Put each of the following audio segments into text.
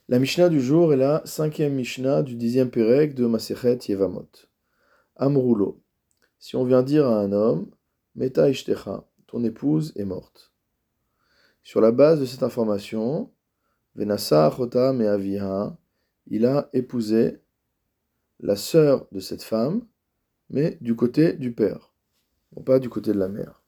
La Mishnah du jour est la cinquième Mishnah du 10e Pérec de Masechet Yevamot. Amroulo. Si on vient dire à un homme, Meta ishtecha, ton épouse est morte. Sur la base de cette information, Venasa achota me'aviha, il a épousé la sœur de cette femme, mais du côté du père, non pas du côté de la mère.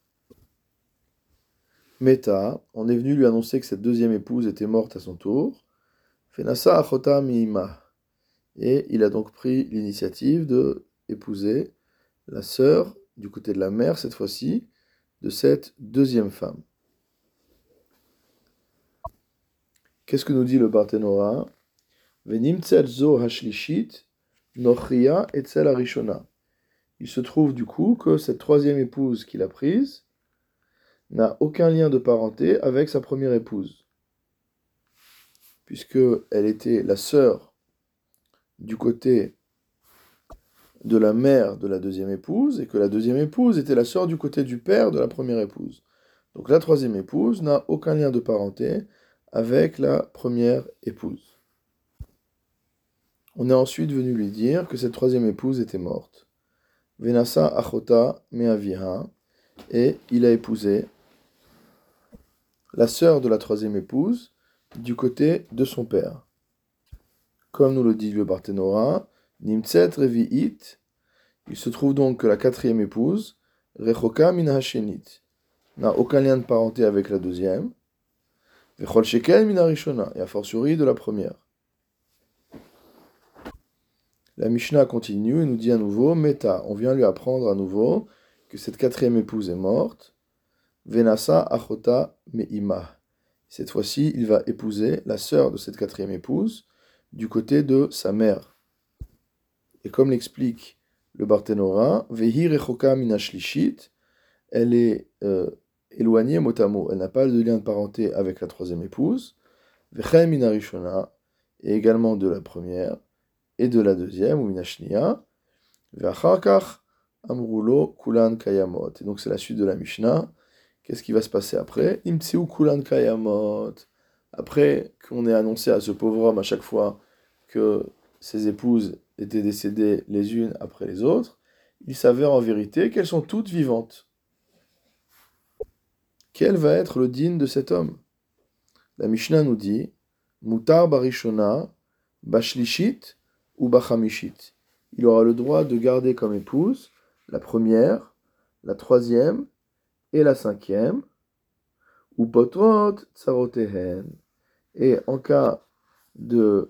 Meta, on est venu lui annoncer que cette deuxième épouse était morte à son tour. Venasa achota mi'ima. Et il a donc pris l'initiative de épouser la sœur du côté de la mère, cette fois-ci, de cette deuxième femme. Qu'est-ce que nous dit le Barthénora? Venim tzel zo hashlishit nochria etzel arishona. Il se trouve du coup que cette troisième épouse qu'il a prise n'a aucun lien de parenté avec sa première épouse, puisqu'elle était la sœur du côté de la mère de la deuxième épouse, et que la deuxième épouse était la sœur du côté du père de la première épouse. Donc la troisième épouse n'a aucun lien de parenté avec la première épouse. On est ensuite venu lui dire que cette troisième épouse était morte. Venasa achota me'aviha, et il a épousé la sœur de la troisième épouse du côté de son père. Comme nous le dit le Barthénora, nimtzet revi'it, il se trouve donc que la quatrième épouse, rechoka min hashenit, n'a aucun lien de parenté avec la deuxième, vechol shekel min harishona, et a fortiori de la première. La Mishnah continue et nous dit à nouveau, Meta, on vient lui apprendre à nouveau que cette quatrième épouse est morte, Venasa achota me'ima. Cette fois-ci, il va épouser la sœur de cette quatrième épouse du côté de sa mère. Et comme l'explique le Barthénora, Vehi rechoka min hashlishit, elle est éloignée mot à mot, elle n'a pas de lien de parenté avec la troisième épouse, Vechem min harishona, et également de la première, et de la deuxième, ou minashnia, ve'acharkach amrulo kulan kayamot. Et donc c'est la suite de la Mishnah. Qu'est-ce qui va se passer après? Imtsiu kulan kayamot. Après qu'on ait annoncé à ce pauvre homme à chaque fois que ses épouses étaient décédées les unes après les autres, il s'avère en vérité qu'elles sont toutes vivantes. Quel va être le din de cet homme? La Mishnah nous dit, mutar barishona, bashlishit, ou bachamishit. Il aura le droit de garder comme épouse la première, la troisième et la cinquième, ou potrot tsarotehen. Et en cas de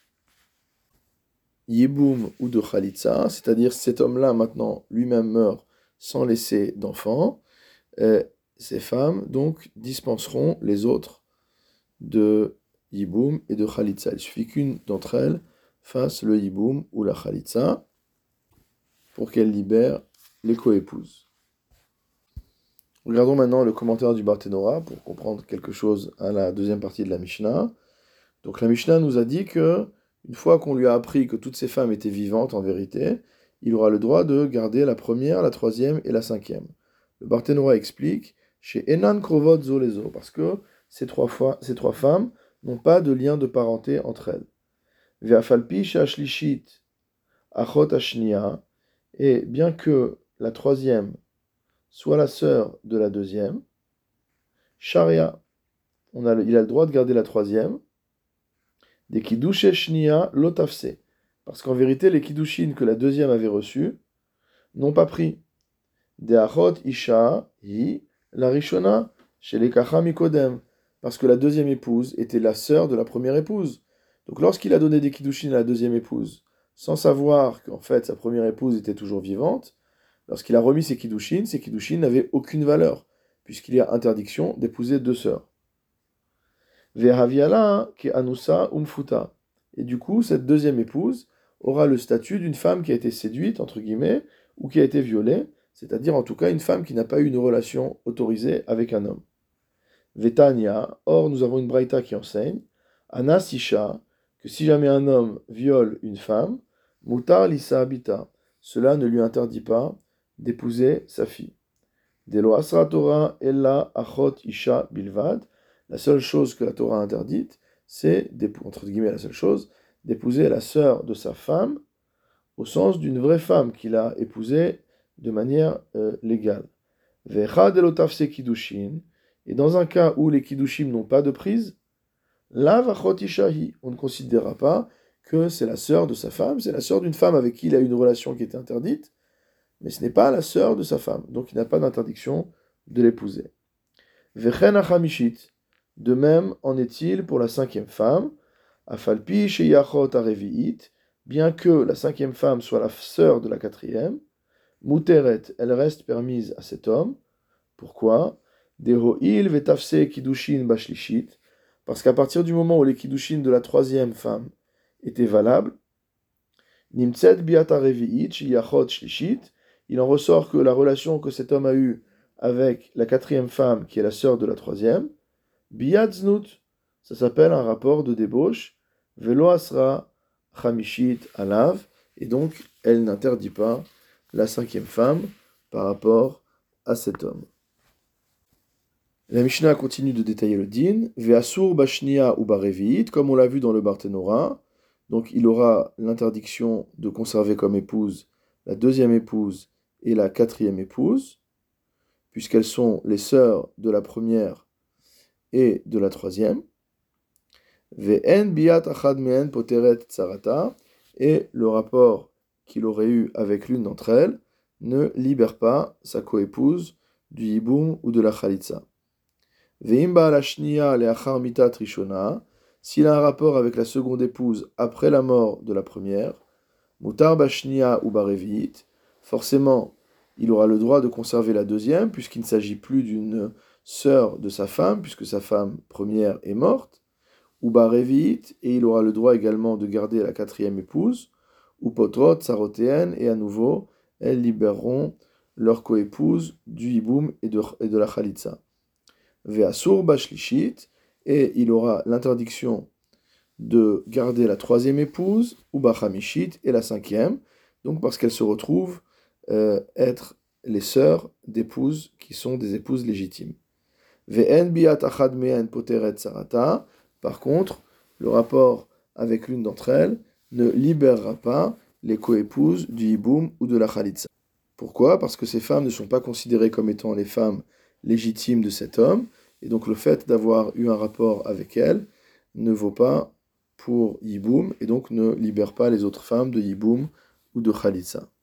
yiboum ou de khalitsa, c'est-à-dire cet homme-là maintenant lui-même meurt sans laisser d'enfants, ces femmes donc dispenseront les autres de yiboum et de khalitsa. Il suffit qu'une d'entre elles fasse le yiboum ou la khalitsa pour qu'elle libère les coépouses. Regardons maintenant le commentaire du Barthénora pour comprendre quelque chose à la deuxième partie de la Mishnah. Donc la Mishnah nous a dit que une fois qu'on lui a appris que toutes ces femmes étaient vivantes en vérité, il aura le droit de garder la première, la troisième et la cinquième. Le Barthénora explique chez Enan Krovot Zolezo, parce que ces trois femmes n'ont pas de lien de parenté entre elles. Ve'afalpi she'ashlishit achot ashnia, et bien que la troisième soit la sœur de la deuxième, sharia, il a le droit de garder la troisième, des kiddushe shnia lotafse, parce qu'en vérité les kiddushin que la deuxième avait reçus n'ont pas pris. De achot isha hi la rishona chez les mikodem, parce que la deuxième épouse était la sœur de la première épouse. Donc lorsqu'il a donné des kiddushin à la deuxième épouse, sans savoir qu'en fait sa première épouse était toujours vivante, lorsqu'il a remis ses kiddushin n'avaient aucune valeur, puisqu'il y a interdiction d'épouser deux sœurs. Ve'haviala ke anusa umfuta. Et du coup, cette deuxième épouse aura le statut d'une femme qui a été séduite, entre guillemets, ou qui a été violée, c'est-à-dire en tout cas une femme qui n'a pas eu une relation autorisée avec un homme. Vetania, or nous avons une braïta qui enseigne, Anasisha, que si jamais un homme viole une femme, mutar lisa habita, cela ne lui interdit pas d'épouser sa fille. Delo asra Torah ella achot isha bilvad, la seule chose que la Torah interdite, c'est, entre guillemets la seule chose, d'épouser la sœur de sa femme, au sens d'une vraie femme qu'il a épousée de manière légale. Vechad elotafse kiddushin, et dans un cas où les kiddushim n'ont pas de prise, la vachot ishahi, on ne considérera pas que c'est la sœur de sa femme, c'est la sœur d'une femme avec qui il a eu une relation qui était interdite, mais ce n'est pas la sœur de sa femme, donc il n'a pas d'interdiction de l'épouser. Vechen achamishit, de même en est-il pour la cinquième femme, afalpi sheyachot areviit, bien que la cinquième femme soit la sœur de la quatrième, muteret, elle reste permise à cet homme. Pourquoi? Dehoil vetafse kiddushin bashlishit, parce qu'à partir du moment où les kiddushin de la troisième femme étaient valables, nimtzet biata revi'it sheyachot shlishit, il en ressort que la relation que cet homme a eue avec la quatrième femme, qui est la sœur de la troisième, biat znut, ça s'appelle un rapport de débauche, velo asra chamishit alav, et donc elle n'interdit pas la cinquième femme par rapport à cet homme. La Mishnah continue de détailler le din, ve'asur bashnia ou barevi'it, comme on l'a vu dans le Barthénora, donc il aura l'interdiction de conserver comme épouse la deuxième épouse et la quatrième épouse, puisqu'elles sont les sœurs de la première et de la troisième. Ve'en biat achad me'en poteret tsarata, et le rapport qu'il aurait eu avec l'une d'entre elles ne libère pas sa coépouse du yiboum ou de la chalitza. Ve'im ba'al hashniya le'achar mitat rishona, s'il a un rapport avec la seconde épouse après la mort de la première, mutar bashniya ou barevi'it, forcément il aura le droit de conserver la deuxième, puisqu'il ne s'agit plus d'une sœur de sa femme, puisque sa femme première est morte, ou barevi'it, et il aura le droit également de garder la quatrième épouse, ou potrot sarotéen, et à nouveau, elles libéreront leur coépouse du hiboum et de la chalitza. Ve'asur bashlishit, et il aura l'interdiction de garder la troisième épouse, ou bachamishit, et la cinquième, donc parce qu'elles se retrouvent être les sœurs d'épouses qui sont des épouses légitimes. Ve'en biat achad me'en poteret sarata, par contre, le rapport avec l'une d'entre elles ne libérera pas les coépouses du hiboum ou de la chalitza. Pourquoi? Parce que ces femmes ne sont pas considérées comme étant les femmes légitimes de cet homme, et donc le fait d'avoir eu un rapport avec elles ne vaut pas pour hiboum, et donc ne libère pas les autres femmes de hiboum ou de chalitza.